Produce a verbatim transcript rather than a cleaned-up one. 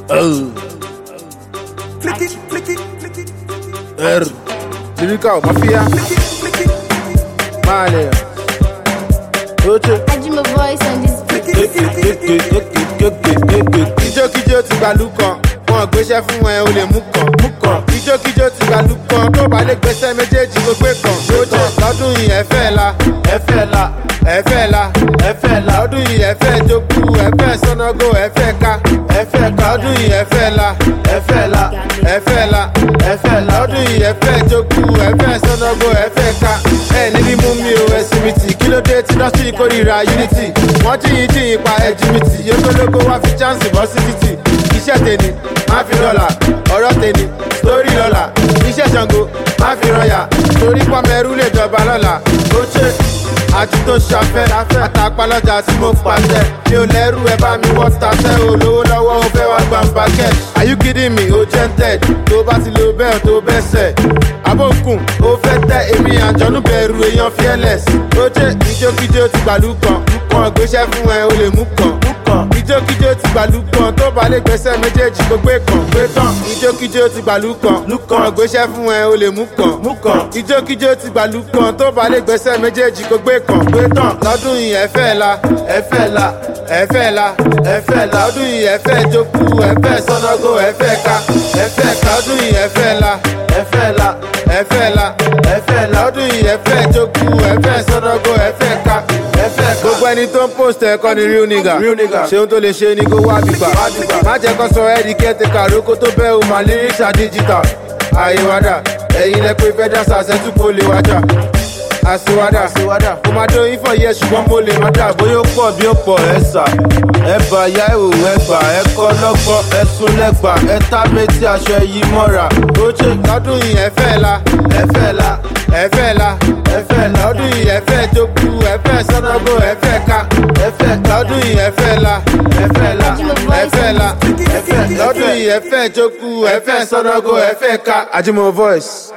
Oh. Flick it, flick it, flick it. Er. Lyrical Mafia. Male. Oche. Ajimo voice on this beat. Kijo kijo ti gbalu kan. Wọ́n gbéṣẹ́ fún ẹ o lè mú kan. Mú kan. Kijo kijo ti gbalu kan. Tó bá lè gbéṣẹ́ méjèèjì kó gbé kan. Oche. Lọ́dún yìí ẹ fẹ́ la. Ẹ fẹ́ la. Ẹ fẹ́ la. Ẹ fẹ́ la. Lọ́dún yìí ẹ fẹ́ jókù. Ẹ fẹ́ sọ́nàgó. Ẹ fẹ́ ká. Ẹ fẹ́ ká. Lọ́dún yìí ẹ fẹ́ la. Ẹ fẹ́ la. Ẹ fẹ́ la. Ẹ fẹ́ la. Lọ́dún yìí ẹ fẹ́ jókù. Ẹ fẹ́ sọ́nàgó. Ẹ fẹ́ ká. Ẹ níbi mú mi o ẹ̀sìn mi tì. Kí ló dé tí industry kórìíra unity? Wọ́n jíyìn jíyìn pa ẹ̀jú mi tì. Yókòlógó wá fi chance bọ́ sí títì. Iṣẹ́ tèmi má fi dọ́là. Ọ̀rọ̀ tèmi sórí lọ́la. Iṣẹ́ Ṣàngó má fi rọ̀yà. Torí pọ́mẹ́rú lè jọba lọ́la. Ó ṣe àti tó ṣàfẹ́ àtàpálọ́jà tí mo pàṣẹ. Mi ò lẹ́rù ẹ bá mi wọ́n taṣẹ́. Olówó lọ́wọ́ ó fẹ́ wá gbàǹbà kẹ́. Are you kidding me? Ó jẹ́ tẹ̀. Tó bá ti lo bẹ́ẹ̀ tó bẹ́sẹ̀. Abókùn ó fẹ́ tẹ èmi àjọ̀nú bẹ̀rù èèyàn fearless. Ó jẹ́ ìjókíjó ti gbàlú kan. Kan gbéṣẹ́ fún ẹ o lè mú kan. Ìjókíjó ti gbàlú kan. Tó bá lè gbẹ́sẹ̀ méjèèjì kó gbé kan. Gbé kan. Ìjókíjó ti gbàlú kan. Kan gbéṣẹ́ fún ẹ o lè mú kan. Ìjókíjó ti gbàlú kan. Tó bá lè gbẹ́sẹ̀ méjèèjì kó gbé kan. Gbé tán. Lọ́dún yìí ẹ fẹ́ la. Ẹ fẹ́ la. Ẹ fẹ́ la. Ẹ fẹ́ la. Lọ́dún yìí ẹ fẹ́ jókù. Ẹ fẹ́ sọ́nàgó. Ẹ fẹ́ ká. Ẹ fẹ́ ká. Lọ́dún yìí ẹ fẹ́ la. Ẹ fẹ́ la. Ẹ fẹ́ la. Ẹ fẹ́ la. Lọ́dún yìí ẹ fẹ́ jókù. Ẹ fẹ́ sọ́nàgó. Ẹ fẹ́ ká. Ẹ fẹ́ ká. Gbogbo ẹni tó ń post ẹ̀kọ́ ni real nigga. Ṣé ohun tó lè ṣe ni kó wá bìgbà. Má jẹ́ kó sọ ẹ́ di kẹ́tẹ̀kà rókó tó bẹ́ o mà lyrics are digital. Àyèwádà ẹ̀yin lẹ pé fẹ́ dá sàṣẹ́tù kó lè wájà. Àṣewádà mo máa dó ifọ̀ yẹ ṣùgbọ́n mo lè má dà. Bóyá ó pọ̀ bí ó pọ̀ ẹ sà. Ẹ bà ya ìhò ẹ bà ẹ kọ́ lọ́gbọ́n ẹ sún lẹ́gbà ẹ tá méjì aṣọ ẹyí mọ́ra. Ó ṣe lọ́dún yìí ẹ fẹ́ la. Ẹ fẹ́ la. Ẹ fẹ́ la. Ẹ fẹ́ la. Lọ́dún yìí ẹ fẹ́ jókù. Ẹ fẹ́ sọ́nàgó. Ẹ fẹ́ ká. Ẹ fẹ́ ká. Lọ́dún yìí ẹ fẹ́ la. Ẹ fẹ́ la. Ẹ fẹ́ la. Lọ́dún yìí ẹ fẹ́ jókù. Ẹ fẹ́ sọ́nàgó. Ẹ fẹ́ ká. Ajimo voice.